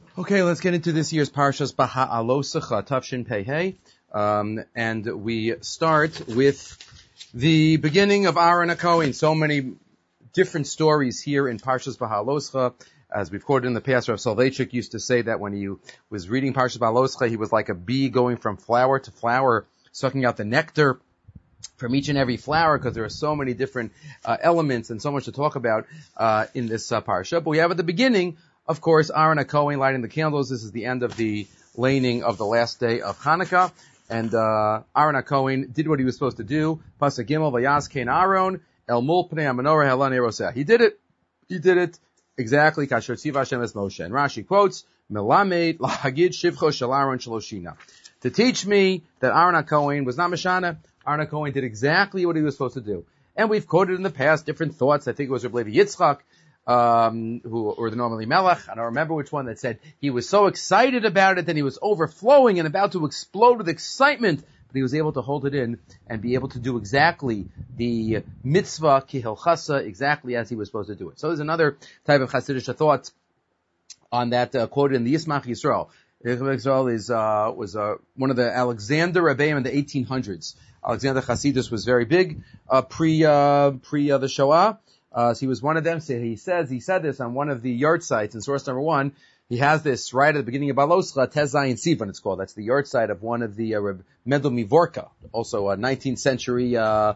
Okay, let's get into this year's Parshas Baha'alosecha, Tafshin Pei Hey. And we start with the beginning of Aaron HaKohen. So many different stories here in Parshas Baha'alosecha. As we've quoted in the past, Rav Soloveitchik used to say that when he was reading Parshas Baha'alosecha, he was like a bee going from flower to flower, sucking out the nectar from each and every flower, because there are so many different elements and so much to talk about in this parsha. But we have at the beginning, of course, Aaron HaKohen lighting the candles. This is the end of the laning of the last day of Hanukkah. And Aaron HaKohen did what he was supposed to do. Pasuk Gimel, Vayaz Kein Aaron, El Mul Pnei HaMenorah Helan Eroseh. He did it exactly. Kasher Tziva Hashem Es Moshe. And Rashi quotes, Melamed Lahagid Shivcho Shel Aaron Shaloshina. To teach me that Aaron HaKohen was not Meshana. Aaron HaKohen did exactly what he was supposed to do. And we've quoted in the past different thoughts. I think it was Reb Levi Yitzchak, or the normally Melech, I don't remember which one, that said he was so excited about it that he was overflowing and about to explode with excitement, but he was able to hold it in and be able to do exactly the mitzvah kihilchasa, exactly as he was supposed to do it. So there's another type of Hasidic thought on that quoted in the Yismach Yisrael. Yismach Yisrael was one of the Alexander Rebbeim in the 1800s. Alexander Hasidus was very big pre the Shoah. So he was one of them. So he said this on one of the yard sites in source number 1. He has this right at the beginning of Baloscha, Tezayin Sivan it's called. That's the yard site of one of the Mendel Mivorka, also a 19th century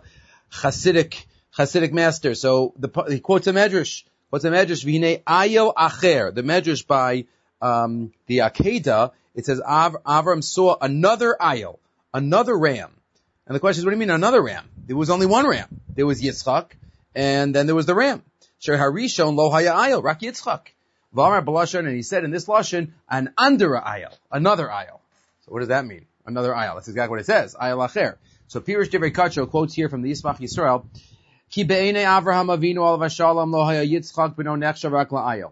Hasidic master. So he quotes a medrash. V'hinei ayel acher. The medrash by the Akedah, it says Avram saw another ayel, another ram. And the question is, what do you mean another ram? There was only one ram. There was Yitzchak, and then there was the ram. Sher Harishon lo haya ayel, rak Yitzchak. V'amar b'lashon, and he said in this lashon, an andera ayel, another ayel. So what does that mean? Another ayel. That's exactly what it says. Ayel acher. So Pirush Divrei Kacho quotes here from the Yismach Yisrael, Ki be'enei Avraham Avinu alav hashalom lo haya Yitzchak b'no nechshav rak la'ayel.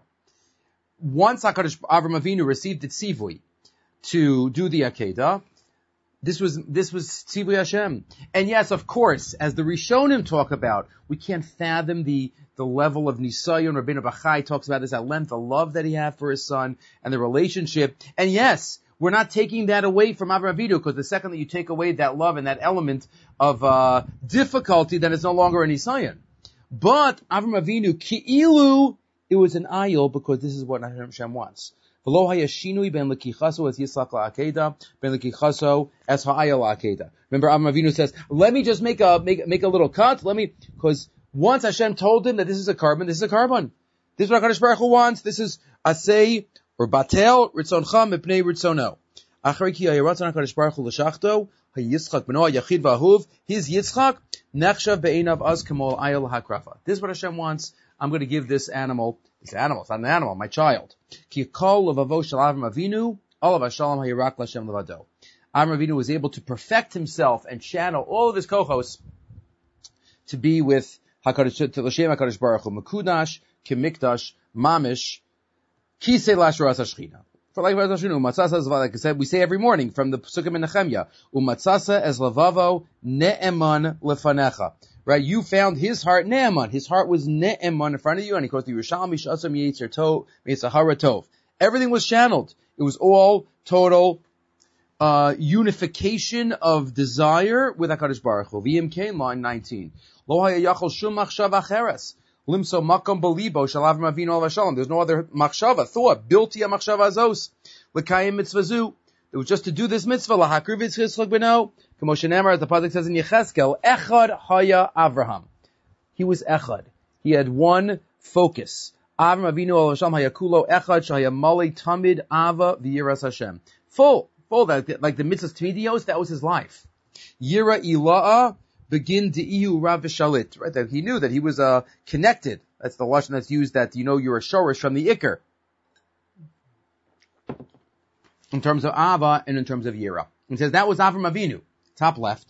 Once HaKadosh Avram Avinu received its tzivui to do the Akedah, this was Tzivui Hashem. And yes, of course, as the Rishonim talk about, we can't fathom the level of Nisayon. Rabbeinu Bachai talks about this at length, the love that he had for his son and the relationship. And yes, we're not taking that away from Avram Avinu, because the second that you take away that love and that element of difficulty, then it's no longer a Nisayon. But Avram Avinu, Ki'ilu, it was an ayil, because this is what Hashem wants. V'lo hayashinui ben lekichaso as Yitzchak la'akeda, ben lekichaso as ha'ayel la'akeda. Remember, Avram Avinu says, let me just make a little cut, because once Hashem told him that this is a carbon, this is a carbon. This is what HaKadosh Baruch Hu wants. This is asay, or batel, ritzoncha mipnei ritzono. Achari ki hayiratzon HaKadosh Baruch Hu l'shachto, hayitzchak b'no ha'yachid v'ahuv, his Yitzchak, nechshav be'einav az kamol ayel ha'krafa. This is what Hashem wants. I'm going to give this animal, it's not an animal, my child. Ki kol levavo shel Avram Avinu, olav hashalom hayirak l'Hashem levado. Avram Avinu was able to perfect himself and channel all of his kochos to be with HaKadosh, to L'Shem HaKadosh Baruch Hu, Mekudash, Kimikdash, Mamish, Kisei Lashras HaShechina. For like I said, we say every morning from the Psukim in Nehemiah, Umatzasa es lavavo ne'eman lefanecha. Right, you found his heart ne'eman. His heart was ne'eman in front of you, and he goes to Yerushalmi Shasam Yetzer Tov, Yitzhahara Tov. Everything was channeled. It was all total unification of desire with HaKadosh Baruch Hu. VMK line 19. Lo haya yachol shum machshava acheres. Limso makom belibo shel Avram Avinu alav hashalom. There's no other machshava, thought, built ya machshava azos. L'kayim mitzvazu. It was just to do this mitzvah. Lahakriv Yitzchak b'no. K'moshe Nemar, as the pasuk says in Yechezkel, Echad haya Avraham. He was Echad. He had one focus. Avram Avinu alav hashalom hayakulo Echad shaya mali tamid ava v'yiras Hashem. Full, like the mitzvahs tmidios, that was his life. Yira ila'a begin de'ihu rav v'shalit. Right, that he knew that he was connected. That's the lashon that's used, that you know you're a shorish from the ikr. In terms of Ava and in terms of Yira. It says that was Avram Avinu. Top left.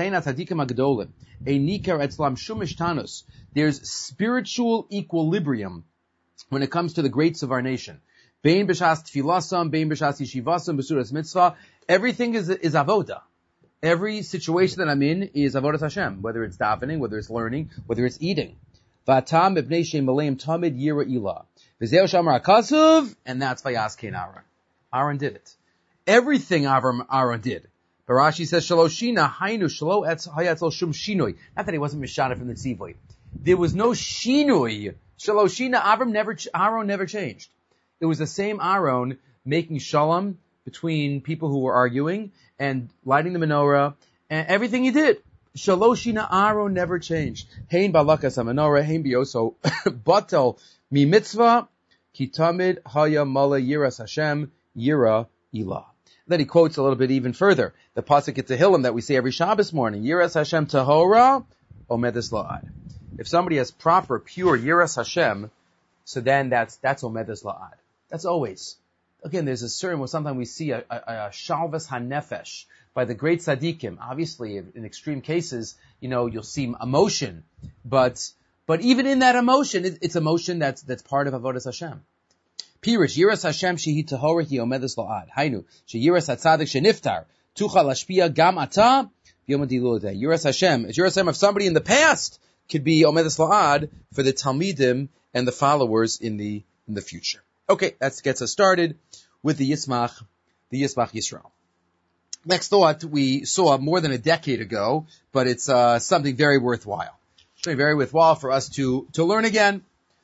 There's spiritual equilibrium when it comes to the greats of our nation. Bein b'shas tfilasam, bein b'shas yeshivasam, b'suras mitzvah. Everything is avoda. Every situation that I'm in is avodas Hashem. Whether it's davening, whether it's learning, whether it's eating. V'atam b'bnei she'im maleim tamid yira ilah. V'zeu shamar HaKasuv, and that's Vayaskein Aaron. Aaron did it. Everything Aaron did. But Rashi says, Shaloshina, Hainu, Shalo Hayatzel Shum Shinoi. Not that he wasn't Mishana from the Tzivoy. There was no Shinoi. Shaloshina, Aaron never changed. It was the same Aaron making Shalom between people who were arguing and lighting the menorah and everything he did. Shaloshina, Aaron never changed. Hein balakas ha-menorah, hein bioso batel mi mitzvah, ki tamid haya mala yiras Hashem, yira ilah. Then he quotes a little bit even further. The pasuk in Tehillim that we say every Shabbos morning, Yiras Hashem tahora, omedes la'ad. If somebody has proper, pure Yiras Hashem, so then that's omedes la'ad. That's always. Again, there's a certain, sometimes we see a shalvas hanefesh by the great tzaddikim. Obviously, in extreme cases, you'll see emotion. But even in that emotion, it's emotion that's part of Avodas Hashem. Pirish, Yiras Hashem shehi tahora hi omedes la'ad. Hainu, she Yiras HaTzadik sheniftar, tuchal lashpia gam ata, b'yom ha'diludeh. Yiras Hashem of somebody in the past could be omedes la'ad for the Talmidim and the followers in the future. Okay, that gets us started with the Yismach Yisrael. Next thought we saw more than a decade ago, but it's something very worthwhile. Something very worthwhile for us to learn again.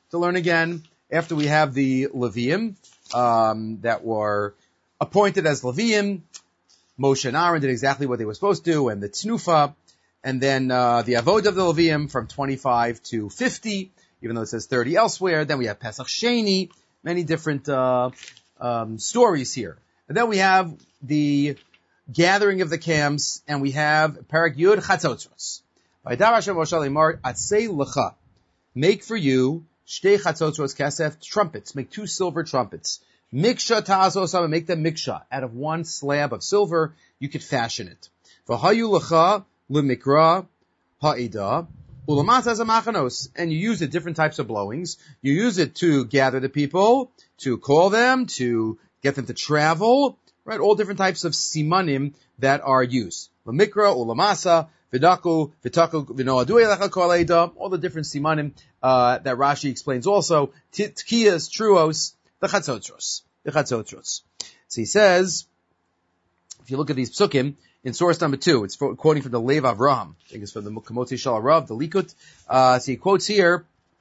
After we have the Leviim that were appointed as Leviim, Moshe and Aaron did exactly what they were supposed to, and the Tnufa, and then the Avod of the Leviim from 25 to 50, even though it says 30 elsewhere. Then we have Pesach Sheni, many different stories here. And then we have the gathering of the camps, and we have Parak Yud Chatzotzros. Vaydavar Hashem Moshe Lemar Atzei Lecha, make for you Shtei Chatzotzros Kesef, trumpets, make 2 silver trumpets. Miksha Ta'azosam, make them miksha. Out of 1 slab of silver, you could fashion it. V'hayu Lecha L'mikra Ha'ida, Ulamas as a machanos, and you use it different types of blowings. You use it to gather the people, to call them, to get them to travel, right? All different types of simanim that are used. Lamikra, ulamasa, vidaku, vitaku, vinoadu elecha kol eida, all the different simanim that Rashi explains also. Tkiyas, truos, the chatzotros. So he says, if you look at these psukim, in source number 2, it's quoting from the Lev Avraham. I think it's from the Kamotzi Shal Rav, the Likut. So he quotes here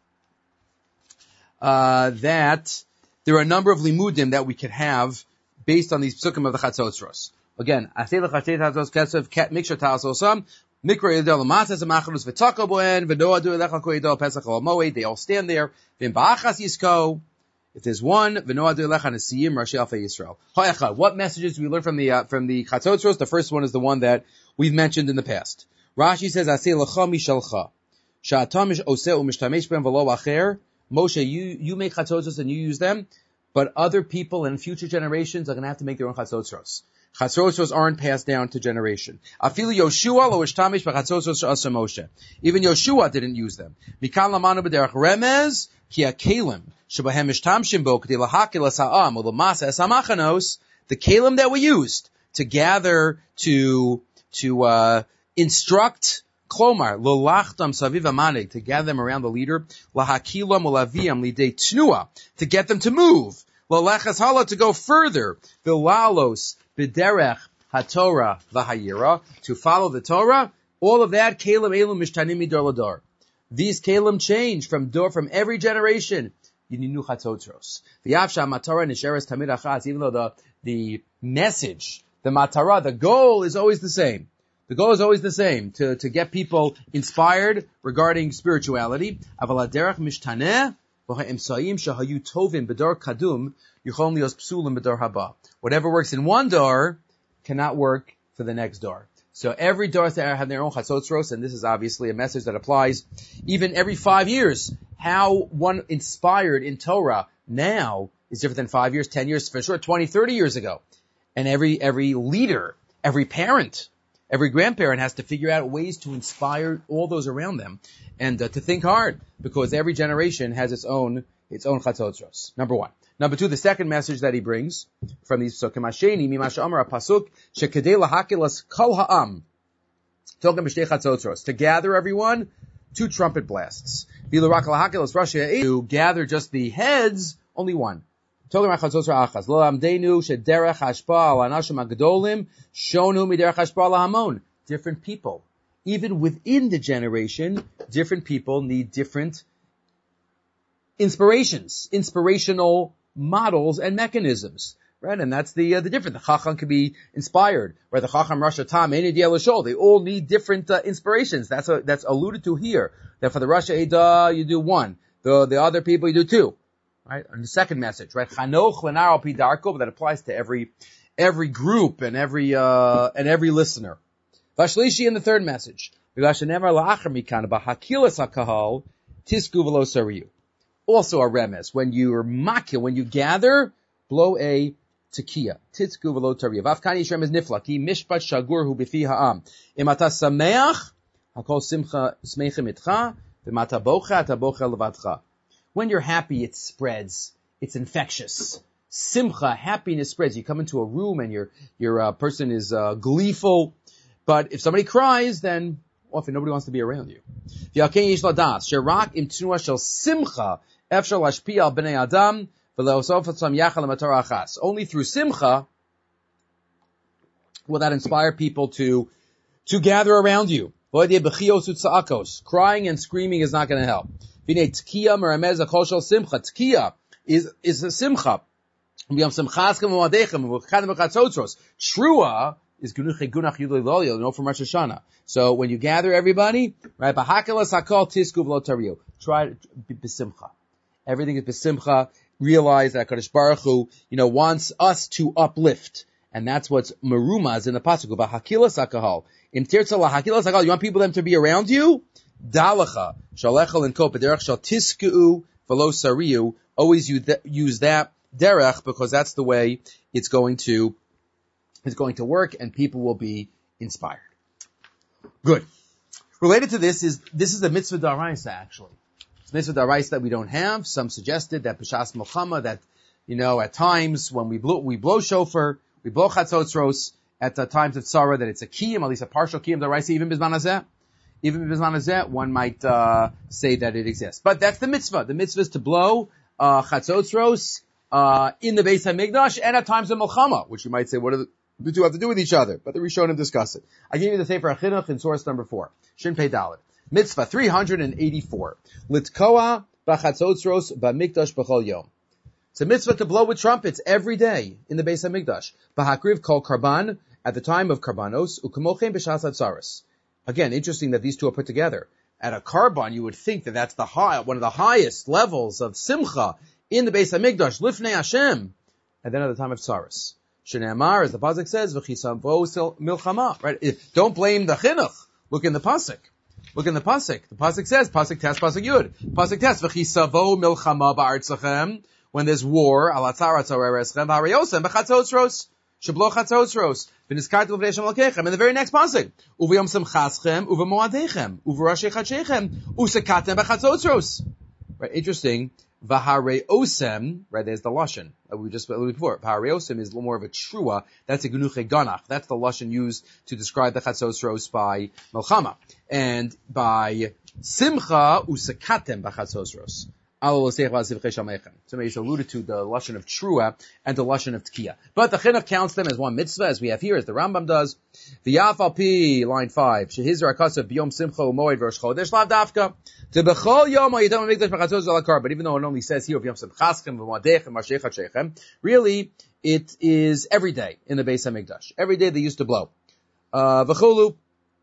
that there are a number of limudim that we could have based on these psukim of the Chatzotzros. Again, Aseh l'chatei tatzos kesef miksha ta'asosam mikra yedel l'matzes amachalus v'taka boen v'noa du elecha koyedel pesach al moed. They all stand there. V'im ba'achas yisko. If there's one, v'noa du elecha nesiyim rashi alfei Yisrael. Ha'echad. What messages do we learn from the Chatzotzros? The first one is the one that we've mentioned in the past. Rashi says, Aseh l'cha mishalcha. Sha'atam oseh u'mishtamesh ben v'lo acher. Moshe, you make Chatzotzros and you use them, but other people and future generations are going to have to make their own Chatzotzros. Chatzotzros aren't passed down to generation. Afilu Yoshua lo ishtamish b'chatzotzros asa Moshe. Even Yoshua didn't use them. Mikan lamanu b'derech remez ki hakelim shebahem ishtamshim bo k'dei lahakil es ha'am u'lamasa es ha'machanos. The kelim that we used to gather, to instruct, klomar lo lachtam saviv amanig, to gather them around the leader, lahakilam ulaviam lidei tnua, to get them to move, lo lechas hala, to go further, vilalos b'derech haTorah v'hayira, to follow the Torah. All of that, kelim elum mishtanim midor lador. These kelim change from every generation. Yininu chatzotzros. V'yavsha matara nisheres tamid achas. Even though the message, the matara, the goal is always the same. The goal is always the same, to get people inspired regarding spirituality. Aval haderech mishtaneh v'ha'emsayim shahayu tovim b'dor kadum yuchom lios psulim b'dor haba. Whatever works in one door cannot work for the next door. So every door have their own chatzotzros, and this is obviously a message that applies even every 5 years. How one inspired in Torah now is different than 5 years, 10 years, for sure, 20, 30 years ago. And every leader, every parent, every grandparent has to figure out ways to inspire all those around them and to think hard, because every generation has its own chatzotzros. Number 1. Number 2, the second message that he brings from these psukim, Hasheni mimasha amar pasuk shekedei lahakilas kol ha'am tokem b'shtei chatzotzros, to gather everyone, 2 trumpet blasts. Vilu rak lahakilas rashi, to gather just the heads, Only one. Different people. Even within the generation, different people need different inspirational models and mechanisms. Right? And that's the difference. The Chacham can be inspired. Right? The Chacham Rosh Tam, they all need different inspirations. That's alluded to here. That for the Rosh Eidah, you do one. The other people, you do two. Right? And the second message, right? Chanoch lenar al pi darko, but that applies to every group and every listener. Vashlishi in the third message. Also a remes. When you gather, blow a tekiah. Tisku v'lo tariya. V'afkani yishrem is nifla. Ki mishpat shagur hu b'fi ha'am. Imata sameach, hakol simcha smeichim itcha. V'imata bocha, ata bocha levadcha. When you're happy, it spreads. It's infectious. Simcha, happiness spreads. You come into a room and your person is gleeful. But if somebody cries, then often nobody wants to be around you. V'yakein yish ladas. Sherak im tnua shel simcha efshar lashpi al b'nei adam. Only through simcha will that inspire people to gather around you. Crying and screaming is not going to help. Tkiya is a simcha. Trua is gunach yudoi, know from Rosh Hashanah. So when you gather everybody, right? Try to be besimcha. Everything is besimcha. Realize that HaKadosh Baruch Hu, wants us to uplift. And that's what's merumaz in the pasuk of hakilas hakahal. In tirtza lahakilas hakahal, you want them to be around you? Dalacha, shalechal and kop, derech shal tisku v'lo sariu. Always use that derech, because that's the way it's going to work, and people will be inspired. Good. Related to this is the mitzvah d'oraisa, actually. Mitzvah d'oraisa that we don't have. Some suggested that b'shas milchama, that at times when we blow shofar, we blow chatzotzros at the times of tzara, that it's a kiyum, at least a partial kiyum d'oraisa, even b'zman hazeh, one might say that it exists. But that's the mitzvah. The mitzvah is to blow chatzotzros in the Beis Hamikdash and at times of milchama, which you might say, what do the two have to do with each other? But the Rishonim discuss it. I gave you the Sefer HaChinuch in source number 4, Shin Pei Dalet. Mitzvah 384. Litkoa b'chatzotzros b'mikdash b'chol yom. It's a mitzvah to blow with trumpets every day in the Beis Hamikdash. B'hakriv kol karban, at the time of karbanos, u'kamochem b'shas hatzaros. Again, interesting that these two are put together. At a karban, you would think that that's one of the highest levels of simcha in the Beis Hamikdash, lifnei Hashem, and then at the time of tzaros. Shneimar, as the pasuk says, v'chisavo milchama. Right? Don't blame the chinuch. Look in the pasuk. The pasuk says, pasuk tes, pasuk yud. Pasuk tes, v'chisavo milchama ba'artzachem. When there's war, al atzarat zarereschem, v'harayosem, b'chatzotzros. Shablo chatzotzros. V'nizkartu v'vnei Hashem alkeichem. In the very next pasuk. Uv'yom simchaschem, uv'moadechem, uv'rashei chadshechem, usekatem b'chatzotzros. Right, interesting. V'harayosem, right, there's the lashon that we just alluded before. V'harayosem is a little more of a trua. That's a genuche ganach. That's the lashon used to describe the chatzotzros by Melchama. And by simcha, usekatem b'chatzotzros. So Meisha alluded to the lashon of trua and the lashon of tkiya. But the chinuch counts them as one mitzvah, as we have here, as the Rambam does. V'yaf al pi, line 5, shehizra akasav b'yom simcha u'moed v'rosh chodesh lav dafka. To b'chol yom ha'yidam ha'mikdash b'chatzos alakar. But even though it only says here, v'yom simchaschem v'moadechem v'ashei chadshechem, really, it is every day in the Beis HaMikdash. Every day they used to blow. V'cholu.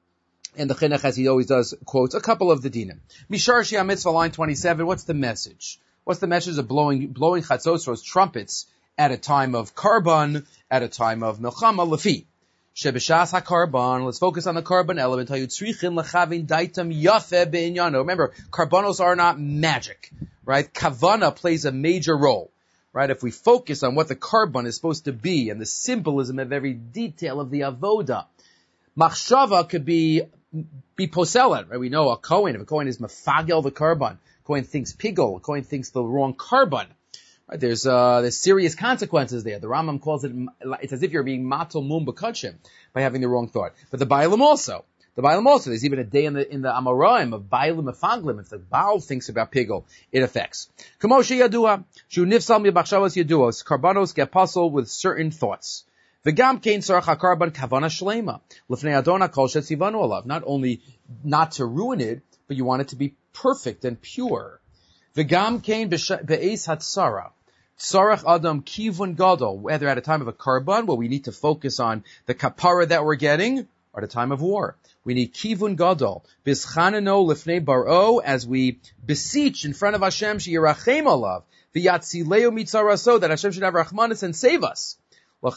And the chinuch, as he always does, quotes a couple of the dinim. Mishar Shia Mitzvah, line 27. What's the message? What's the message of blowing chatzotzros, trumpets, at a time of karban, at a time of milchama, lefi? Shebeshas hakarban. Let's focus on the karban element. Hayutzrichin lechavin daitam yafe beinyano. Remember, karbanos are not magic, right? Kavana plays a major role, right? If we focus on what the karban is supposed to be and the symbolism of every detail of the avoda, machshava could be poselet, right? We know if a Kohen is mafagel the karban, Kohen thinks pigol, Kohen thinks the wrong karban, right? There's serious consequences there. The Rambam calls it's as if you're being matal mum b'kadshim by having the wrong thought. But the Bailam also, The Bailam also, there's even a day in the Amoraim of Bailam Mefanglim. If the Baal thinks about Pigel, it affects. Kamoshe Yadua, Shu Nifsal Mibachshavas Yaduos, Karbanos get puzzled with certain thoughts. V'gam kein tzarach hakarban kavana shlema. L'fnei Adonai kol shetzivanu alav. Not only not to ruin it, but you want it to be perfect and pure. V'gam kein be'ez hatzara. Tzarach adam kivun gadol. Whether at a time of a karban, where we need to focus on the kapara that we're getting, or at a time of war. We need kivun gadol. Bischanano lifnei baro, as we beseech in front of Hashem, sheyirachem alav. V'yatzileu mitzaraso, that Hashem should have rachmanis and save us. That's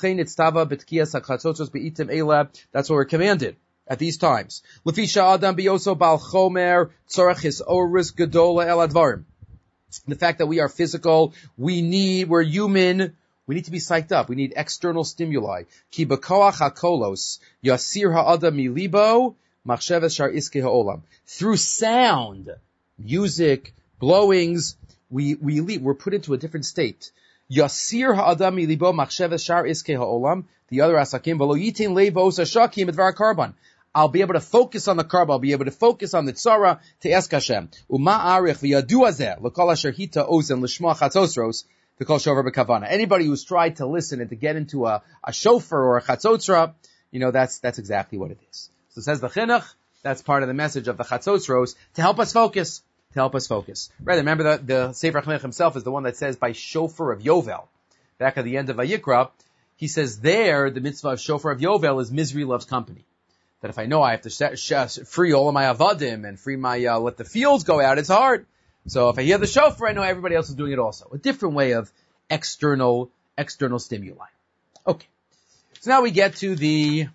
what we're commanded at these times. The fact that we are physical, we're human, we need to be psyched up. We need external stimuli. Through sound, music, blowings, we're put into a different state. Yasir ha'adam milibo machsheves shar iske ha'olam. The other asakim v'lo yitin leivos hashakim edvar karban. I'll be able to focus on the karban. I'll be able to focus on the tzara to ask Hashem. Uma arich v'yadu azeh l'kol asher hita ozen l'shma chatzosros v'kol shover b'kavana. Anybody who's tried to listen and to get into a shofar or a chatzotzra, that's exactly what it is. So says the chinuch. That's part of the message of the chatzotzros to help us focus. Right, remember the Sefer HaChinuch himself is the one that says by shofar of Yovel. Back at the end of Vayikra, he says there, the mitzvah of shofar of Yovel is misery loves company. That if I know I have to free all of my avadim and free my, let the fields go out, it's hard. So if I hear the shofar, I know everybody else is doing it also. A different way of external stimuli. Okay. So now we get to the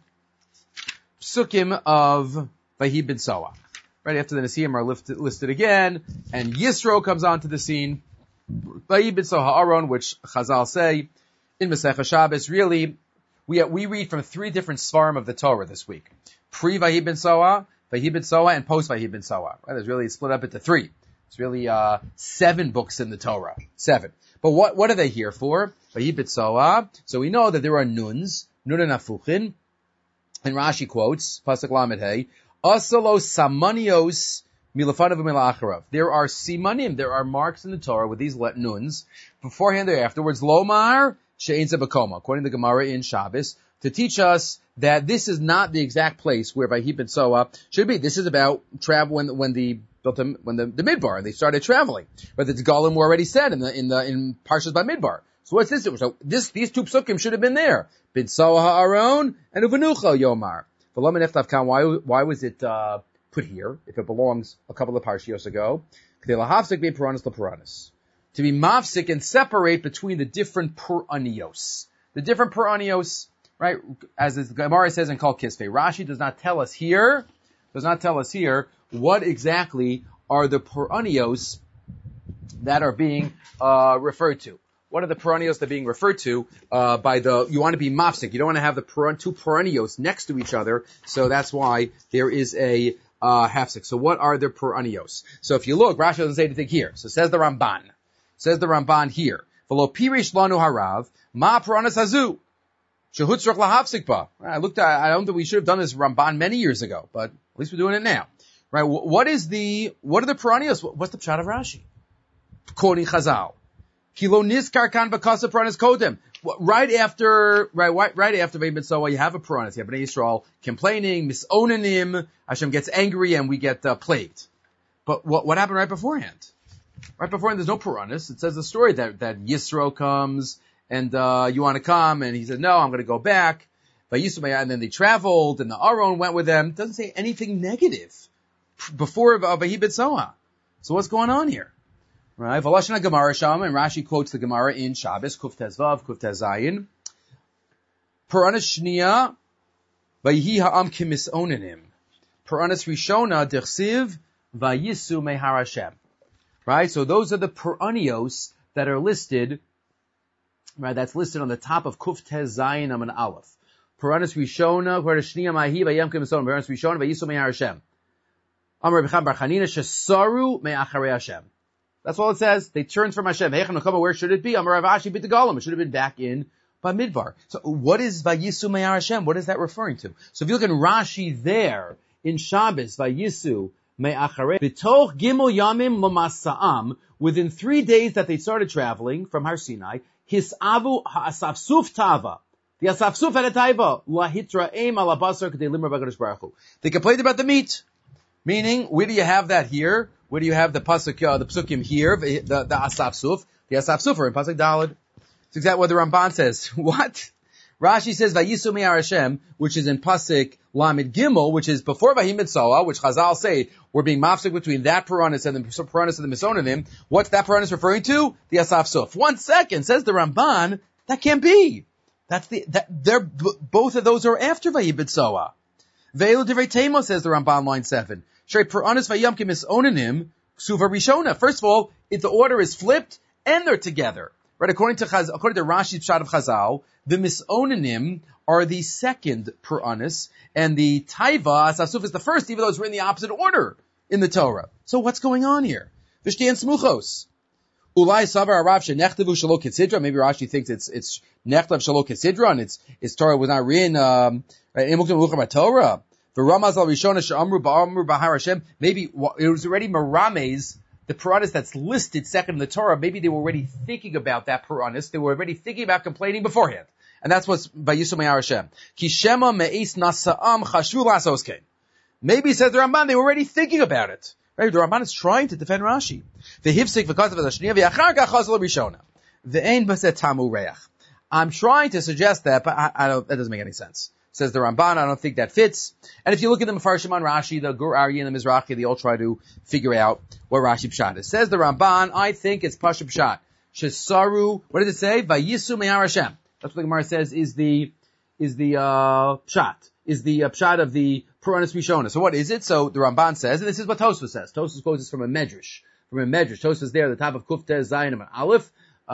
psukim of Vahi bin Soa. Right after the Nesiim are listed again, and Yisro comes onto the scene. Vahi bin Soa Ha'aron, which Chazal say in Masechah Shabbos. Really, we read from 3 different svarim of the Torah this week: pre Vahi bin Soa, and post Vahi bin Soa. Right? There's really split up into 3. It's really 7 books in the Torah. 7. But what are they here for? Vahi bin Soa. So we know that there are nuns, nun and afuchin, and Rashi quotes pasuk lamed hey. Asalo samanios milafanav milacharav. There are simanim, there are marks in the Torah with these nuns, beforehand or afterwards, lomar she'ein zebakoma, according to the Gemara in Shabbos, to teach us that this is not the exact place where Vahi bin Soa should be. This is about travel when the Midbar, and they started traveling. But the Galim were already said in Parshas Bamidbar. So what's this? So these 2 psukim should have been there. Bin Soa ha'aron and uvenucha yomar. Why was it put here if it belongs a couple of parshios ago? To be mafsik and separate between the different puranios. The different puranios, right? As the Gemara says in Kol Kisvei, Rashi does not tell us here what exactly are the puranios that are being referred to. What are the perennials that are being referred to you want to be mafsik. You don't want to have the 2 perennials next to each other, so that's why there is a hafsik. So what are the perennials? So if you look, Rashi doesn't say anything here. So says the Ramban here. V'lo pirish lanu harav, ma peranas hazu, shehutzrach lahafsik ba. I don't think we should have done this Ramban many years ago, but at least we're doing it now. Right, what are the perennials? What's the pshat of Rashi? Quoting Chazal. Kilo nizkar kan b'kasa peranas kodem. Right after Vahi bin Soa, you have a peranas. You have Bnei Yisrael complaining, misonanim. Hashem gets angry and we get plagued. But what happened right beforehand? Right beforehand, there's no peranas. It says the story that Yisro comes and you want to come, and he said, no, I'm going to go back. And then they traveled, and the Aron went with them. It doesn't say anything negative before Vahi bin Soa. So what's going on here? Right, Valashana Gemara Sham, and Rashi quotes the Gemara in Shabbos, Kuf Tez Vav, Kuf Tez Zayin. Peranas Shniya, Vayihi Ha'am Kimis'onanim. Peranas Rishona, Dechsiv, Vayisu Mehar Hashem. Right, so those are the peranios that are listed, right, that's listed on the top of Kuf Tez Zayin Am and Aleph. Peranas Rishona, Peranas Shniya, Vayihi, Vayam Kimis'onanim, Peranas Rishona, Vayisu Mehar Hashem. Amar B'cham Bar Chanina, Shesaru Me'acharei Hashem. That's all it says. They turned from Hashem. Where should it be? Amar Rav Ashi bit the Golem. It should have been back in Bamidbar. So what is Vayisu Me'ar Hashem? What is that referring to? So if you look at Rashi there, in Shabbos, Vayisu, Me'acharei, B'toch Gimel Yamim L'masa'am, within 3 days that they started traveling from Har Sinai, Hisavu Ha'asafsuf Tava. The Asafsuf had a taiva. Lahitra'im ala basar k'dei limra b'kadosh baruch hu. They complained about the meat. Meaning, where do you have that here? Where do you have the pasuk, the psukim here, the Asafsuf? The Asafsuf are in pasuk Daled. It's exactly what the Ramban says. What? Rashi says, Vayisu me'ar Hashem, which is in pasuk Lamed Gimel, which is before Vayim Mitzoah, which Chazal say, we're being mafsik between that Puranis and the Puranis of the Misonanim. What's that Puranis referring to? The Asafsuf. 1 second, says the Ramban, that can't be. Both of those are after Vayim Mitzoah. Ve'elu divrei Temo, says the Ramban, line 7. Shrei Puranis vayam k'misonanim, ksuva rishona. First of all, if the order is flipped, and they're together. Right, according to Rashi's Pshat of Chazal, the misonanim are the second Puranis, and the Taiva, Asafsuf, is the first, even though it's written in the opposite order in the Torah. So what's going on here? V'shtian smuchos. Ulai savar arav shenechtevu shelo kesidra. Maybe Rashi thinks it's nechtev shelo kesidra, and its Torah was not written, Torah. V'ramaz al rishona she'amru ba'amru b'har Hashem. Maybe it was already merames, the Puranis that's listed second in the Torah. Maybe they were already thinking about that Puranis. They were already thinking about complaining beforehand. And that's what's by Yisum Me'ar Hashem. Ki shema me'is nasa'am chashvu lasos kein. Maybe, says the Ramban, they were already thinking about it. Right? The Ramban is trying to defend Rashi. V'hivsik v'kazav v'ashniya v'yachar kach chazal rishona. V'ein b'set tamu reach. I'm trying to suggest that, but that doesn't make any sense. Says the Ramban, I don't think that fits. And if you look at the Mefarshim on Rashi, the Gur Aryeh and the Mizrahi, they all try to figure out what Rashi Pshat is. Says the Ramban, I think it's Pasha Pshat. Shesaru, what does it say? Vayisu me'ar Hashem. That's what the Gemara says is the Pshat. Is the Pshat of the Puranis Rishona. So what is it? So the Ramban says, and this is what Tosfos says. Tosfos quotes this from a Medrash. Tosfos there, the top of Kufteh, Zayin, and Aleph.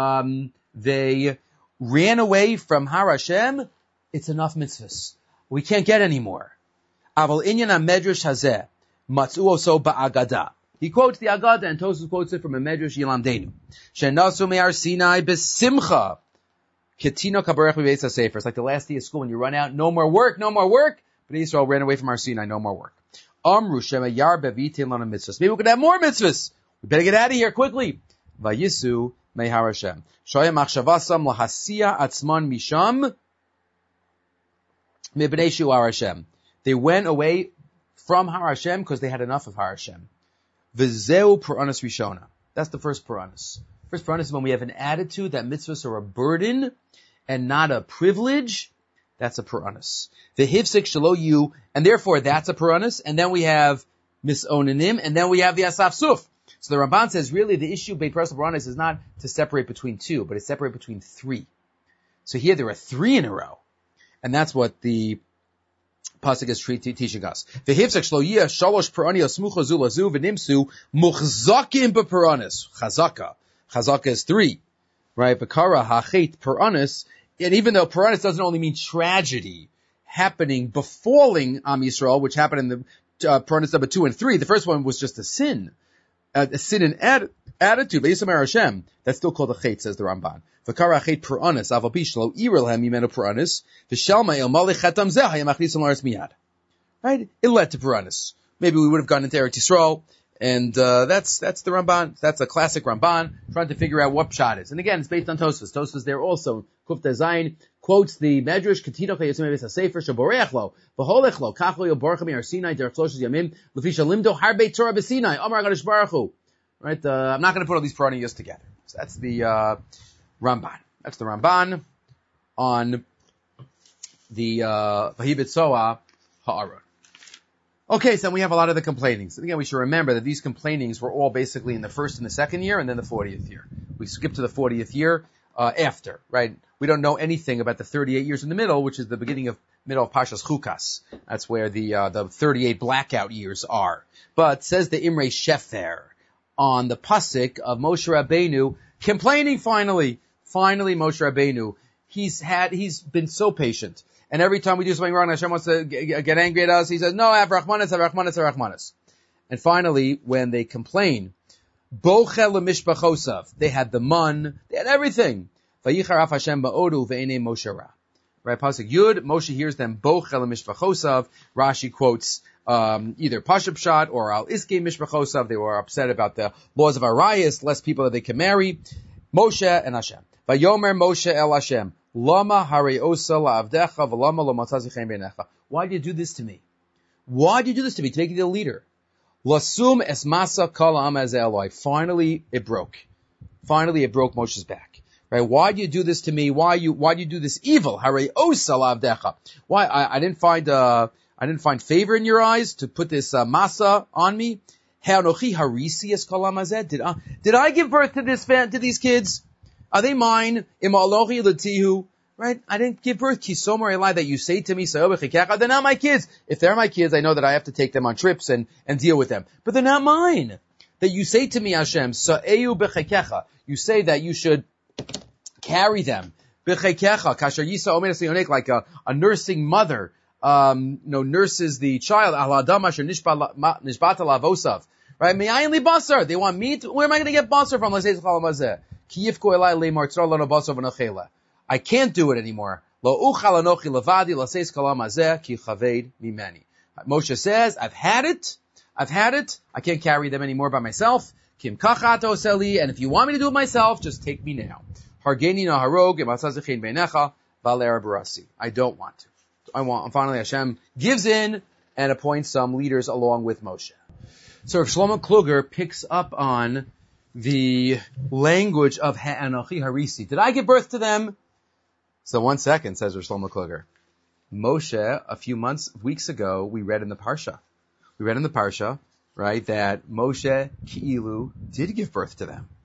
They ran away from Har Hashem. It's enough mitzvahs. We can't get any more. Aval inyan ha-medrash hazeh, matzu oso ba'agada. He quotes the Agada, and Tosfos quotes it from a Medrash Yilamdenu. Shenasu me'ar Sinai besimcha, ketino kabarech b'beis ha-sefer. It's like the last day of school when you run out, no more work. But Israel ran away from Har Sinai, no more work. Amru shema yar bevitin lana mitzvahs. Maybe we could have more mitzvahs. We better get out of here quickly. Vayisu me'ar Hashem. Shoya machshavasam lahasiya atzman misham, they went away from Har Hashem because they had enough of Har Hashem. V'zeu Puranis Rishona. That's the first Puranis. First Puranis is when we have an attitude that mitzvahs are a burden and not a privilege. That's a Puranis. The Hivsik Shalo Yu, and therefore that's a Puranis. And then we have Misonanim, and then we have the Asafsuf. So the Ramban says really the issue Beit Puranis Puranis is not to separate between two, but it's separate between three. So here there are three in a row. And that's what the pasuk is teaching us. V'hivsek shlo yiyah shalosh peranios smucha zu lazu v'nimsu muchzakim b'peranis. Chazaka is three. Right? V'kara hachet peranis. And even though peranis doesn't only mean tragedy happening, befalling Am Yisrael, which happened in the peranis number 2 and 3, the first one was just a sin in attitude. V'yisam er Hashem. That's still called a chet, says the Ramban. V'kara chet peranis, avapish lo irelhem yimenu peranis, v'shelma el malich chetam zeh hayam achnisam laretz miyad. Right? It led to peranis. Maybe we would have gone into Eretz Yisrael, and that's the Ramban. That's a classic Ramban, trying to figure out what pshat is. And again, it's based on Tosfos. Tosfos there also, Kufteh Zayin, quotes the Medrash, Ketino chayotzim beis hasefer, shaborech lo, v'holech lo, kach lo yoborcha mi'ar Sinai, derech shloshes yamim, l'fisha limdo harbei Torah b'Sinai, Amar HaKadosh Baruch Hu. Right? I'm not going to put all these perennials together. So that's the Ramban. That's the Ramban on the Vayim Mitzoah Ha'aron. Okay, so we have a lot of the complainings. And again, we should remember that these complainings were all basically in the first and the second year, and then the 40th year. We skip to the 40th year after, right? We don't know anything about the 38 years in the middle, which is the middle of Parshas Chukas. That's where the 38 blackout years are. But says the Imrei Shefer on the pasuk of Moshe Rabbeinu complaining finally Moshe Rabbeinu. He's been so patient. And every time we do something wrong, Hashem wants to get angry at us. He says, no, have Rachmanis. And finally, when they complain, Bochel l'mishpachosav, they had the mun, they had everything. Vayicharaf Hashem ba'odu ve'enei Moshe ra. Right, pasuk Yud, Moshe hears them, Bochel l'mishpachosav. Rashi quotes either Pashup Shot or Al Iske Mishpachosav. They were upset about the laws of Arias, less people that they can marry. Moshe and Hashem. Vayomer Moshe el Hashem. Lama hare osa la'avdecha v'lama lo matzazichem beinecha. Why do you do this to me? Why do you do this to me? To make you the leader. Lasum es masa kol ha'am hazeh eloi. Finally, it broke. Finally, it broke Moshe's back. Right? Why do you do this to me? Why do you do this evil? Hare osa la'avdecha. Why? I didn't find favor in your eyes to put this masa on me. Ha'anochi harisi es kol ha'am hazeh. Did I give birth to these kids? Are they mine? Imalochi latihu. Right? I didn't give birth. Kisomer elai, that you say to me, they're not my kids. If they're my kids, I know that I have to take them on trips and deal with them. But they're not mine. That you say to me, Hashem, sa'eu b'chekecha. You say that you should carry them. B'chekecha. Kasher yisa omenes leonek, like a nursing mother, nurses the child. Al adam asher nishbata lavosav. Right? Me'ayin li basar. They want meat. Where am I going to get basar from? Let's say I can't do it anymore. Moshe says, I've had it. I can't carry them anymore by myself. And if you want me to do it myself, just take me now. I don't want to. Finally Hashem gives in and appoints some leaders along with Moshe. So if Shlomo Kluger picks up on the language of Ha'anochi Harisi. Did I give birth to them? So 1 second, says Rav Shlomo Kluger. Moshe, a few weeks ago, we read in the Parsha, right, that Moshe Ki'ilu did give birth to them.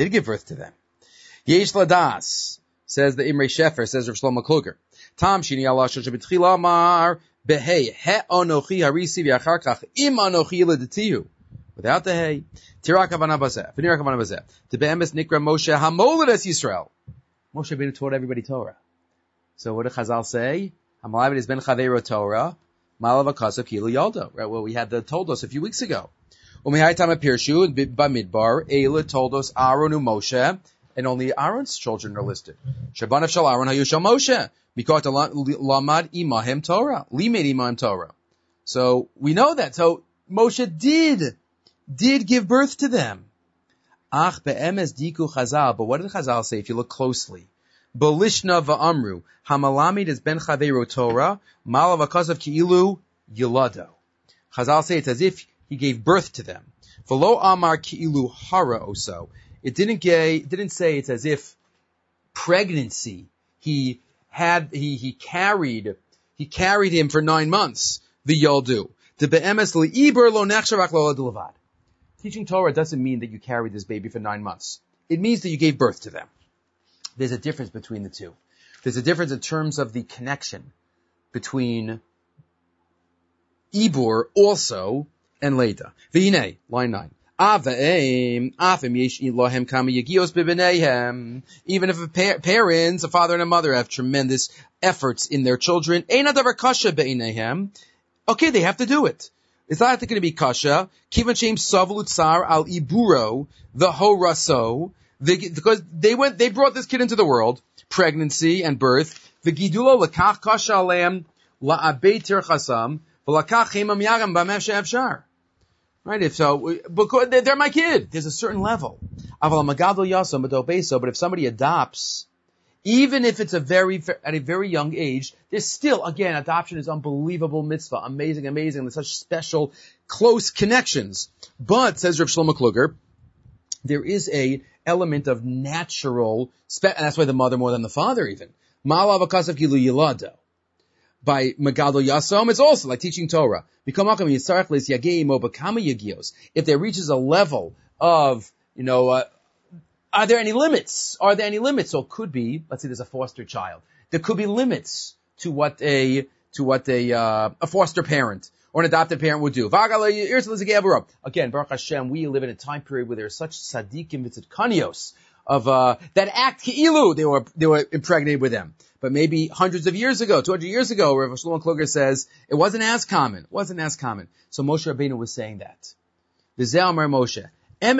Yesh Ladas, says the Imre Shefer, says Rav Shlomo Kluger. Tam Shini Allah Shoshabitchila Mar Behei Ha'anochi Harisi V'achar Kach Im Anochi Ledetihu. Without the hay. Tirak Havana Bazeh. V'nirak Havana Bazeh. Tebe'emes Nikra Moshe Hamoled Es Yisrael. Moshe Rabbeinu taught everybody Torah. So what did Chazal say? Hamalav is ben Chaveiro Torah. Malav Akasav Kilu Yaldo. Right? Well, we had the Toldos a few weeks ago. Umihai Tama Pirshu Bamidbar. Eila Toldos Aaron Moshe. And only Aaron's children are listed. Shabanav Shal Aaron Hayushal Moshe. Mikot Lamad Imahem Torah. Limed Imahem Torah. So we know that. So Moshe did give birth to them. Ach be'emes diku Chazal. But what did Chazal say if you look closely? Belishna va'amru. Hamalamid is ben chaveiro Torah. Malav akasav ki'ilu yilado. Chazal say it's as if he gave birth to them. V'lo amar ki'ilu hara oso. It didn't say it's as if pregnancy he carried him for 9 months. The yaldu. De be'emes li'iber lo nechshavak lo levad. Teaching Torah doesn't mean that you carried this baby for 9 months. It means that you gave birth to them. There's a difference between the two. There's a difference in terms of the connection between Ibur also and Leda. V'hinei, line 9. Even if parents, a father and a mother, have tremendous efforts in their children, okay, they have to do it. It's not going to be kasha. Kivan shem savlu tsar al iburo the horaso. Because they brought this kid into the world, pregnancy and birth. The gidulo lakach kasha aleim la'abei tirchasam v'lakach hemam yagam b'mem she'efshar. Right? Because they're my kid. There's a certain level. Aval magadol yasam b'dobeso. But if somebody adopts, even if it's at a very young age, there's still, again, adoption is unbelievable mitzvah. Amazing. There's such special, close connections. But, says Rav Shlomo Kluger, there is a element of natural, and that's why the mother more than the father even. Malav akasav kilu yilado. By Magadol Yasom, it's also like teaching Torah. If there reaches a level of, are there any limits? So it could be, let's say there's a foster child. There could be limits to what a foster parent or an adopted parent would do. Again, Baruch Hashem, we live in a time period where there's such tzaddikim v'tzidkanios of that act ki'ilu they were impregnated with them. But maybe hundreds of years ago, 200 years ago, Rav Shlomo Kluger says it wasn't as common. So Moshe Rabbeinu was saying that. V'zeh Amar Moshe. But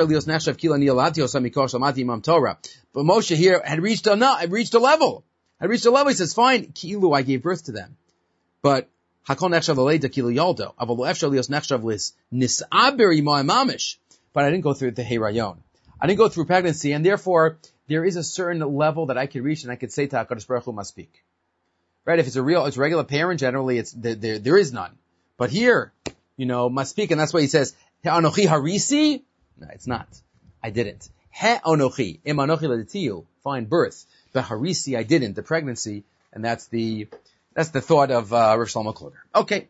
Moshe here had reached a level. He says, fine, ki'ilu, I gave birth to them. But Hakol nechshav l'leida ki l'yoldo. Aval lo efshar lios nechshav lis nis'aber imo mamish. But I didn't go through the heyrayon. I didn't go through pregnancy, and therefore there is a certain level that I could reach, and I could say to HaKadosh Baruch Hu must speak. Right? If it's a regular parent, generally there is none. But here, must speak, and that's why he says, Anochi harisi? No, it's not. I didn't. He anochi, im anochi leditiyu, fine birth. But harisi, I didn't, the pregnancy, and that's the thought of Rav Shlomo Kluger. Okay.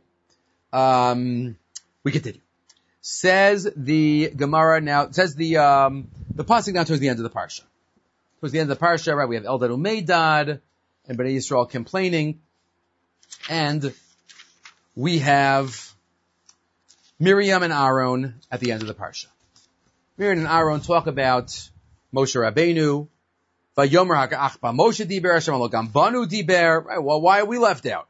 We continue. Says the Gemara now, says the pasuk down towards the end of the parsha. Towards the end of the parsha, right, we have Eldad Umeidad, and Bnei Yisrael complaining, and we have Miriam and Aaron at the end of the parsha. Miriam and Aaron talk about Moshe Rabbeinu, Vayomer HaKa'achba Moshe Diber, Hashem Elokam Banu Diber, right, well, why are we left out?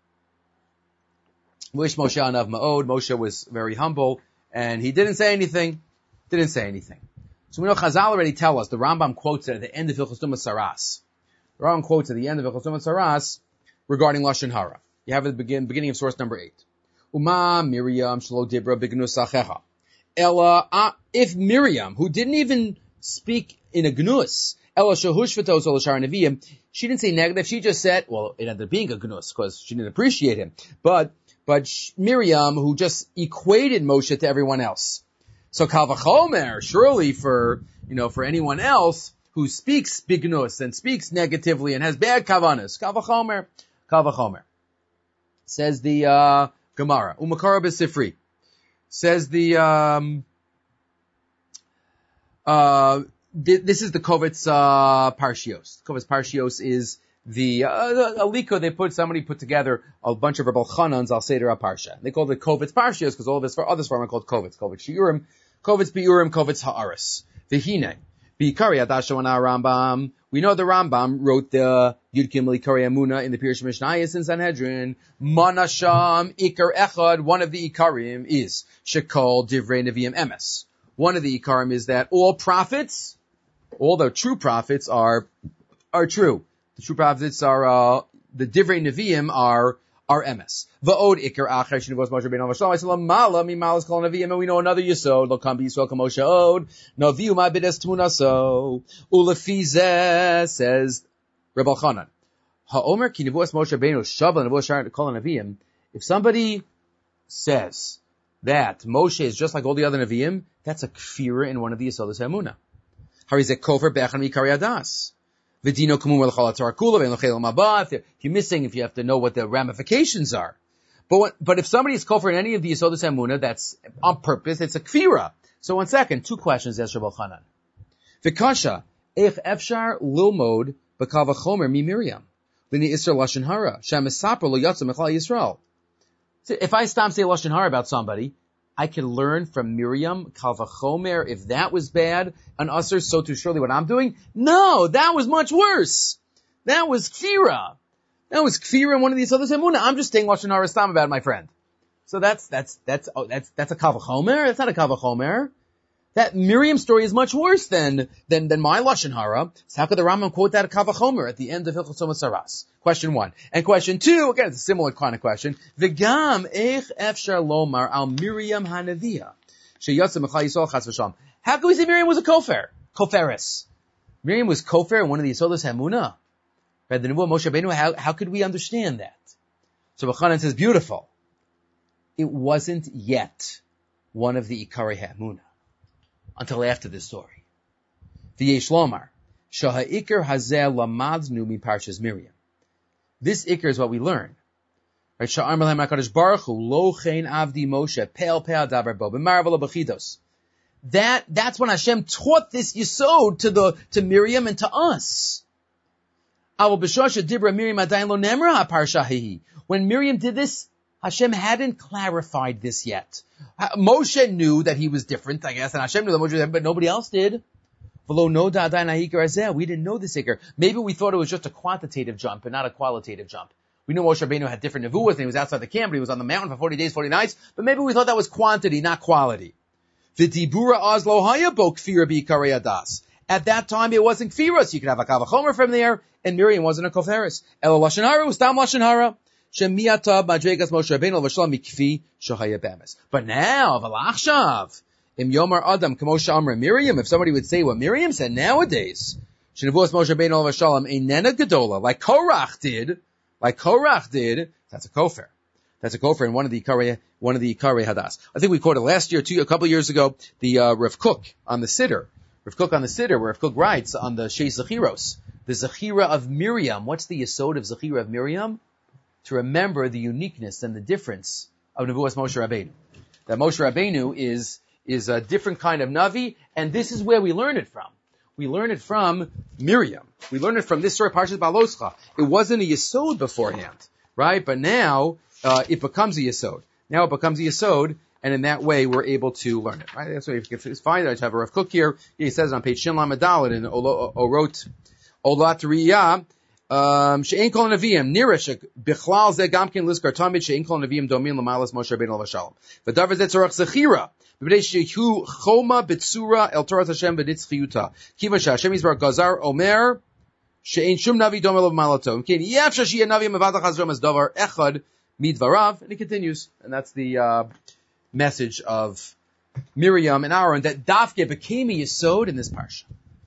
Wish Moshe Anav Ma'od, Moshe was very humble, and he didn't say anything. So we know Chazal already tell us, the Rambam quotes it at the end of Hilchos Tumas Saras. The Rambam quotes at the end of Hilchos Tumas Saras regarding Lashon Hara. You have it at the beginning of source number 8. Uma Miriam shelo dibra b'gnus achecha. Ella, if Miriam, who didn't even speak in a gnus, Ella shehushvatos ol shar neviim, she didn't say negative, she just said, well, it ended up being a gnus, because she didn't appreciate him. But Miriam, who just equated Moshe to everyone else. So Kal Vachomer, surely for anyone else who speaks bignus and speaks negatively and has bad kavanas, Kal Vachomer. Says the Gemara, Umakara b'Sifri. Says the this is the Kovetz Parshios. Kovetz Parshios is the Aliko. Somebody put together a bunch of Rebel Chanans al Seder Parsha. They called it Kovetz Parshios because all of this others are called Kovetz Shiurim, Kovetz Biurim, Kovetz Haaretz. V'hine B'ikari Adasha and Rambam. We know the Rambam wrote the Yud Gimel Ikari Amuna in the Pirush Mishnayos in Sanhedrin. Manasham Ikar Echad. One of the Ikarim is Shekol Divrei Neviim Emes. One of the Ikarim is that all prophets, all the true prophets are true. The true prophets are, the Divrei Neviim are Emes. Va'od Ikar Acher Shnivos Moshe Ben Avashal. I said, Mala, Mimalas Kol Neviim, and we know another Yisod, Lo Kam B'Yisrael Kam Moshe Od, Noviu Ma B'des Tmunaso, Ulefizeh, says Reb Elchanan. Ha'omer Ki Nivos Moshe Benu Shavel Nivos Shar Kol Neviim. If somebody says that Moshe is just like all the other Neviim, that's a kfira in one of the Yisodos HaEmunah. Harizeh Kofer Be'echan Mikari Adas. If you're missing, if you have to know what the ramifications are. But if somebody is kofar in any of the Yisodos HaEmunah, that's on purpose, it's a kfira. So 1 second, 2 questions, Ezra Balchanan. V'kasha, eich efshar lilmod b'kal v'chomer mi Miriam, l'ni Isra Lashon Hara, she'mesaper lo yatsa mechlal Yisrael. If I stop saying Lashon Hara about somebody, I can learn from Miriam, Kal Vachomer, if that was bad, an usher, so too surely what I'm doing? No, that was much worse. That was kfira. That was kfira in one of these others. I'm just saying Lashon Hara Stam about my friend. So that's a Kal Vachomer? That's not a Kal Vachomer. That Miriam story is much worse than my Lashon Hara. So how could the Rambam quote that Kal Vachomer at the end of Hilchos Tumas Saras? Question 1. And question 2, again, it's a similar kind of question. V'gam eich efshar lomar al Miriam hanavia sheyatsa mechal Yisrael chas v'sham. How can we say Miriam was a koferis? Miriam was kofer in one of the Yisodos HaEmunah. Right, the Nebuah Moshe Rabbeinu, how could we understand that? So Bachanan says, beautiful. It wasn't yet one of the Ikari HaEmunah until after this story. V'yesh lomar shaha ikar hazeh lamadnu mi parshas Miriam. This ikar is what we learn. Right? Sha'ar melhem HaKadosh Baruch Hu lo chen avdi Moshe pe'al daber bo b'marav lo b'chidos. That's when Hashem taught this yisod to Miriam and to us. When Miriam did this, Hashem hadn't clarified this yet. Moshe knew that he was different, I guess, and Hashem knew that Moshe was different, but nobody else did. We didn't know this ikar. Maybe we thought it was just a quantitative jump and not a qualitative jump. We knew Moshe Rabbeinu had different nevuahs and he was outside the camp, but he was on the mountain for 40 days, 40 nights, but maybe we thought that was quantity, not quality. At that time, it wasn't kfira, so you could have a Kal Vachomer from there, and Miriam wasn't a koferis. Ela Lashon Hara was Tam Lashon Hara. Shemiata madregas Moshe Rabbeinu v'shalom mikfi shahaya bemes. But now, v'lachshav, im yomar adam k'moshe amra Miriam, if somebody would say what Miriam said nowadays, shenevuas Moshe Rabbeinu v'shalom einena gedola, like Korach did, that's a kofar. That's a kofar in one of the Ikarei Hadas. I think we quoted last year, a couple of years ago, the Rav Kook on the Siddur. Rav Kook on the Siddur, where Rav Kook writes on the Shei Zechiros, the Zechira of Miriam. What's the yesod of Zechira of Miriam? To remember the uniqueness and the difference of Nevuas Moshe Rabbeinu. That Moshe Rabbeinu is a different kind of Navi, and this is where we learn it from. We learn it from Miriam. We learn it from this story, Parshas Baloscha. It wasn't a yesod beforehand, right? But now, it becomes a yesod. Now it becomes a yesod, and in that way we're able to learn it, right? That's why it's fine. I have a Rav Kook here. He says it on page Shin Lamed Daled in Orot Olat Riyah, she'ein kol neviim nira bichlal ze gam ken lizkar tamid she'ein kol neviim domin l'malas Moshe Rabbeinu v'shalom. V'davar ze tzorach zechira b'bnei shehu choma b'tzura el Torah Hashem v'nitzchiyuta. Kiva she'Hashem Yisbarach gazar omer she'ein shum navi domel l'malato. Ken yafsha she'yeh navi mevatach hazrom as davar echad midvarav. And he continues, and that's the message of Miriam and Aaron that Dafke became a yesod in this parsha.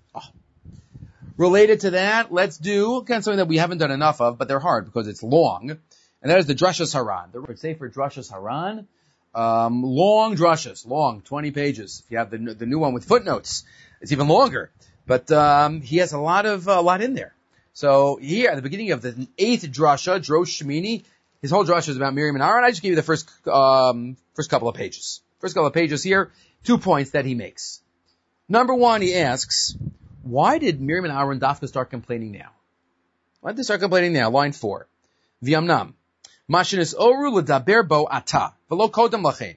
Related to that, let's do something that we haven't done enough of, but they're hard because it's long, and that is the Drashas Haran. The word Sefer Drashas Haran, long drashas, long, 20 pages. If you have the new one with footnotes, it's even longer. But he has a lot in there. So here, at the beginning of the 8th drasha, Drosh Shemini, his whole drasha is about Miriam and Aaron. I just gave you the first couple of pages. First couple of pages here, 2 points that he makes. Number 1, he asks, why did Miriam and Aaron dafka start complaining now? Why did they start complaining now? Line 4. V'yamnam. Mashinis oru l'daber bo ata. V'lo kodem lachein.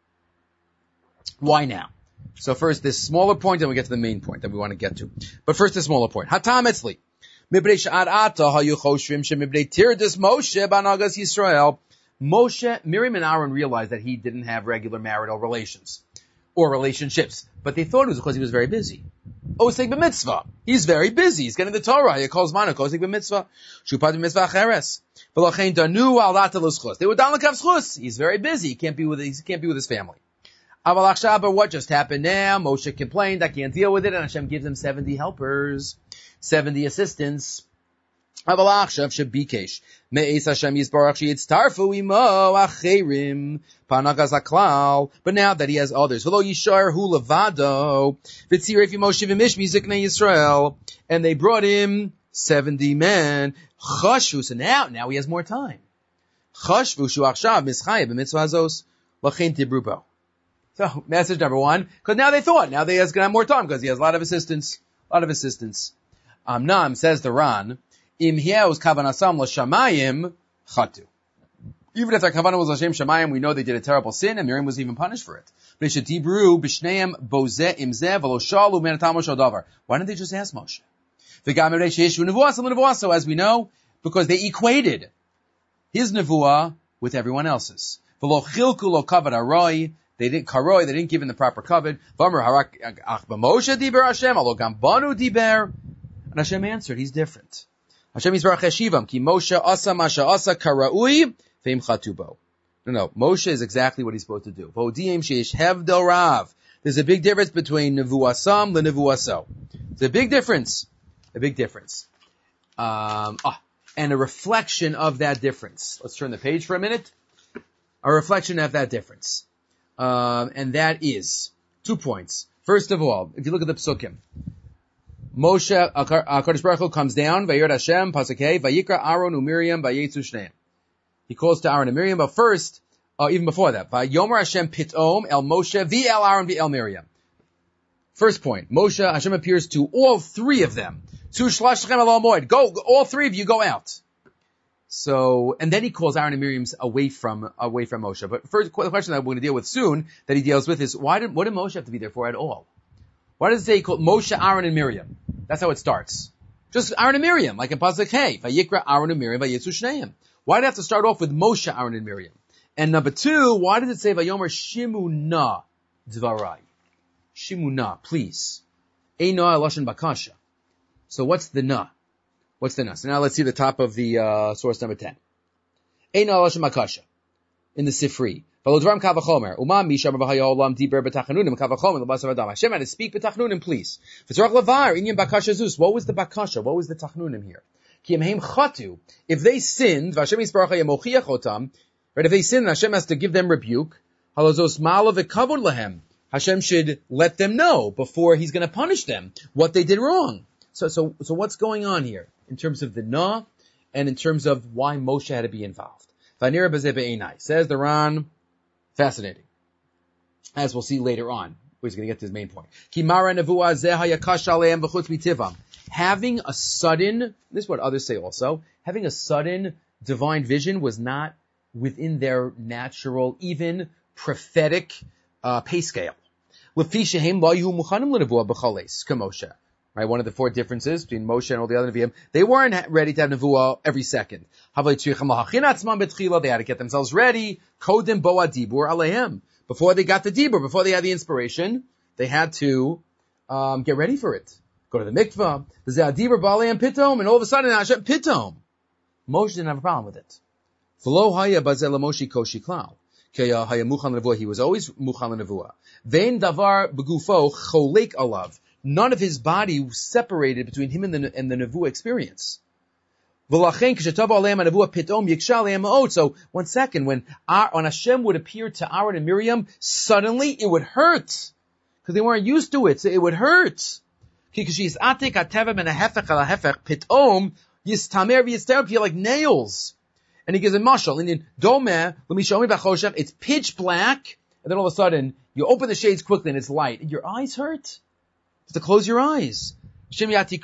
Why now? So first this smaller point, then we get to the main point that we want to get to. But first the smaller point. Hatam etzli. Mibnei sha'ad ata hayu choshvim shemibnei tirdis Moshe banagas Yisrael. Miriam and Aaron realized that he didn't have regular marital relations or relationships, but they thought it was because he was very busy. Oseg b'mitzvah. He's very busy. He's getting the Torah. He calls Manuk Oseg b'mitzvah. Shupad b'mitzvah acheres. V'lochein danu al data l'schus. They were dan l'kav schus. He's very busy. He can't be with his family. Aval achshav, but what just happened now? Moshe complained, I can't deal with it, and Hashem gives him 70 helpers, 70 assistants. Aval achshav shebikesh. Me'es Hashem yisbarach sheyitztarfu imo acherim. Panagas haklal. But now that he has others. V'lo yishar hu levado. V'tzirei fi Moshe v'mishmi ziknei Yisrael. And they brought him 70 men. Chashvu. So now he has more time. Chashvu shu achshav mischayeh b'mitzvah hazos. L'chein tibru bo. So, message number 1, because now they thought, now he's going to have more time, because he has a lot of assistants. Amnam, says the Ran, im hiyaus kavanasam l'shamayim chatu. Even if their kavanah was l'shem shamayim, we know they did a terrible sin, and Miriam was even punished for it. Why didn't they just ask Moshe? So as we know, because they equated his nevuah with everyone else's. They didn't give him the proper covet. And Hashem answered, he's different. Hashem Yisbarach Yeshivam, ki Moshe asa masha asa karaui ve'im chatubo. No, Moshe is exactly what he's supposed to do. There's a big difference between nevuasam and nevuaso. There's a big difference. And a reflection of that difference. Let's turn the page for a minute. A reflection of that difference. And that is 2 points. First of all, if you look at the psukim, Moshe, HaKadosh Baruch Hu comes down, Vayirad Hashem, Pasuk Hey, Vayikra Aaron uMiriam Vayetzu Shneim. He calls to Aaron and Miriam, but first, even before that, Vayomer Hashem Pitom El Moshe V'el Aaron V'el Miriam. First point, Hashem appears to all 3 of them. Go, all 3 of you go out. So, and then he calls Aaron and Miriam away from Moshe. But first, the question that we're going to deal with soon, that he deals with, is what did Moshe have to be there for at all? Why does it say he called Moshe, Aaron, and Miriam? That's how it starts. Just Aaron and Miriam, like in Pasuk Hey, Vayikra Aaron and Miriam Vayetzu Shneim. Why did it have to start off with Moshe, Aaron, and Miriam? And number 2, why does it say Vayomer Shimuna Dvarai? Shimuna, please. Eino Eloshen Bakasha. So what's the na? So now let's see the top of the source number 10. Ein ala shemakasha in the Sifri. Hashem had to speak b'tachnunim, please. What was the bakasha? What was the tachnunim here? If they sinned, right, if they sinned, Hashem has to give them rebuke. Hashem should let them know before He's going to punish them what they did wrong. So what's going on here in terms of the na and in terms of why Moshe had to be involved? Says the Ran, fascinating. As we'll see later on. He's going to get to his main point. Having a sudden, this is what others say also, having a sudden divine vision was not within their natural, even prophetic pay scale. Right, one of the four differences between Moshe and all the other Nevi'im, they weren't ready to have Nevuah every second. They had to get themselves ready. Kodim boa dibur alehem. Before they got the dibur, before they had the inspiration, they had to get ready for it. Go to the mikvah. Dibur ba'alehem pitom, and all of a sudden Hashem pitom. Moshe didn't have a problem with it. V'lo haya bazel Moshe koshi klal. He was always muchan l'nevuah. Vein davar begufo cholek alav. None of his body was separated between him and the nevuah experience. So 1 second, when Hashem would appear to Aaron and Miriam, suddenly it would hurt. Because they weren't used to it, so it would hurt. You're like nails. And he gives a mashal. And in Domeh, it's pitch black, and then all of a sudden, you open the shades quickly and it's light. And your eyes hurt. You have to close your eyes. Hashem didn't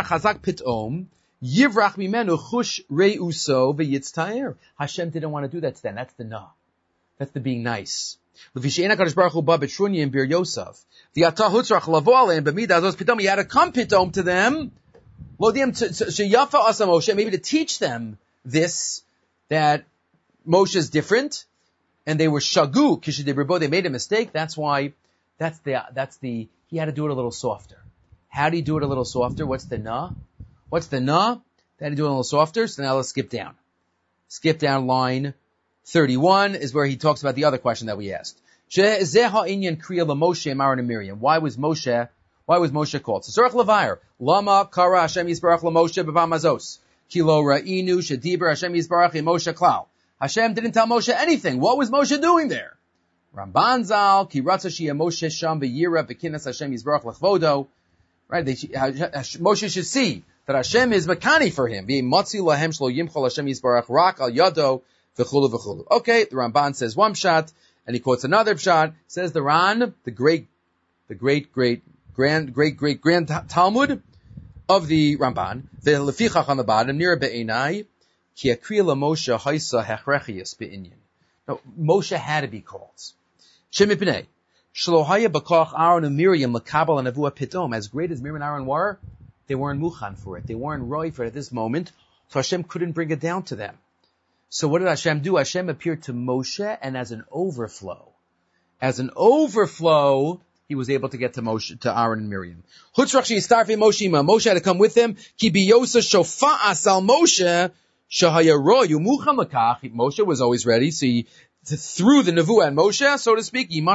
want to do that to them. That's the na. That's the being nice. He had to come pitom to them. Maybe to teach them this, that Moshe is different, and they were shagu, they made a mistake. That's why, he had to do it a little softer. How do you do it a little softer? What's the na? They had to do it a little softer, so now let's skip down. Skip down line 31 is where he talks about the other question that we asked. Why was Moshe called? So Sorach Levire, Lama Kara Hashem Yisbarach LaMoshe B'Vamazos. Kilo Ra'inu Shediber Hashem Yisbarach Moshe Klal. Hashem didn't tell Moshe anything. What was Moshe doing there? Ramban Zal, Ki Ratza Shia Moshe Sham V'Yira V'Kinas Hashem Yisbarach L'Chvodo. Right, Moshe should see that Hashem is Makani for him. V'Matzi Lahem Shlo Yimchol Hashem Yisbarach Rak Al Yado V'Chulu V'Chulu. Okay, the Ramban says one pshat, and he quotes another pshat. Says the Ran, the great grand Talmud of the Ramban, the Lefichach on the bottom, Nira Be'enai, Ki Akriya LaMoshe Haisa Hechrechius Be'inyan. No, Moshe had to be called. Shemipnei, Shlohaya B'koch Aaron and Miriam L'kabal and Nevuah Pitom. As great as Miriam and Aaron were, they weren't muchan for it. They weren't roi for it at this moment, so Hashem couldn't bring it down to them. So what did Hashem do? Hashem appeared to Moshe, and as an overflow, he was able to get to Moshe, to Aaron and Miriam. Moshe had to come with him. Moshe was always ready, so he threw the nevuah at Moshe, so to speak. Even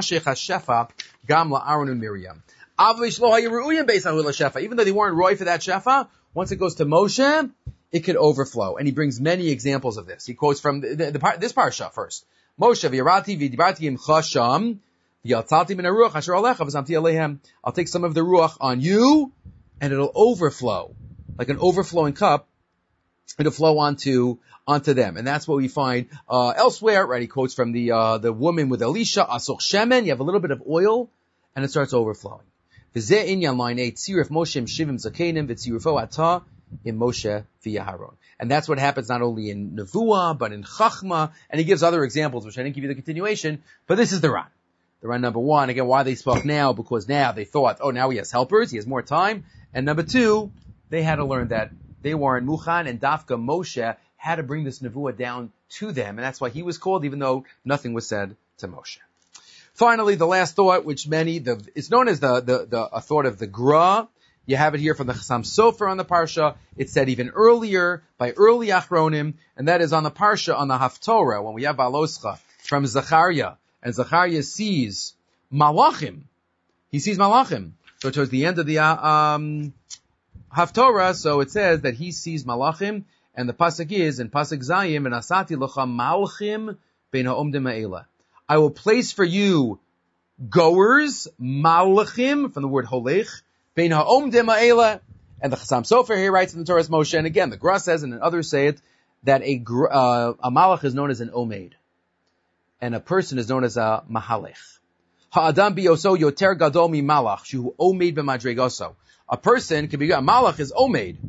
though they weren't roy for that shefa, once it goes to Moshe, it could overflow. And he brings many examples of this. He quotes from this parsha first. Moshe v'yarati v'dibarti im chasham v'yaltalti min haruach asher alecha v'samti aleihem. I'll take some of the ruach on you, and it'll overflow. Like an overflowing cup, it'll flow onto them. And that's what we find elsewhere, right? He quotes from the woman with Elisha, Asoch Shemen. You have a little bit of oil, and it starts overflowing. V'zeh inyan line 8, tzirif Moshe shivim zakenim v'tzirifo atah in Moshe v'Yaharon. And that's what happens not only in Nevuah, but in Chachma, and he gives other examples, which I didn't give you the continuation, but this is the Ran. The Ran number one, again, why they spoke now, because now they thought, now he has helpers, he has more time, and number two, they had to learn that they weren't Muchan, and Dafka Moshe had to bring this Nevuah down to them, and that's why he was called, even though nothing was said to Moshe. Finally, the last thought, which it's known as the thought of the Gra. You have it here from the Chassam Sofer on the Parsha. It's said even earlier by early Achronim, and that is on the Parsha, on the Haftorah, when we have Baloscha from Zechariah. And Zechariah sees Malachim. He sees Malachim. So towards the end of the Haftorah, so it says that he sees Malachim, and the pasuk is in pasuk Zayim, and Asati Locha Malchim Ben Ha'omdim Ha'ela. I will place for you goers, Malachim, from the word Holech, Ben Ha'omdim Ha'ela. And the Chassam Sofer here writes in the Torah Moshe, and again, the Gra says, and others say it, that a Malach is known as an Omeid, and a person is known as a Mahalech. Ha'adam biyoso yoter gadol mi malach, shu omeid b'madregoso. A person can be, a malach is omeid.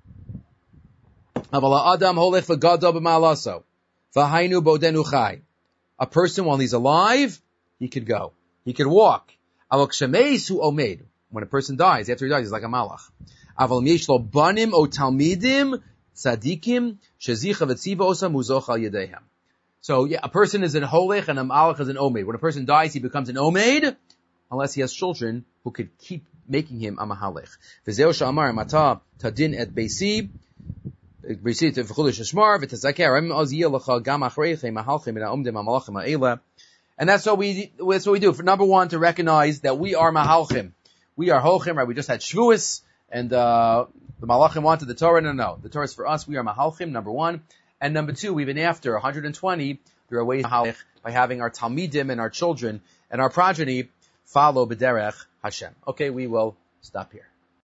Aval ha'adam holech v'gadol b'malaso. V'hainu bodenu chai. A person, while he's alive, he could go. He could walk. Aval kshemeis hu omeid. When a person dies, after he dies, he's like a malach. Aval miyesh lo banim o talmidim tzadikim shezicha v'tziva osa muzoch al yedehem. So, yeah, a person is an holech and a malach is an omeid. When a person dies, he becomes an omeid, unless he has children who could keep making him a mahalech. V'zeo sha'amar mata tadin et beisi, beisi tevchulish hashmar, v'tezaker, oz yelecha gam achreiche mahalchim and ha'omdim ha'malachim ha'ela. And that's what we do. For number one, to recognize that we are mahalchim. We are holchim, right? We just had Shavuos, and the malachim wanted the Torah. No. The Torah is for us. We are mahalchim, number one. And number two, even after 120, there are ways by having our talmidim and our children and our progeny follow b'derech Hashem. Okay, we will stop here.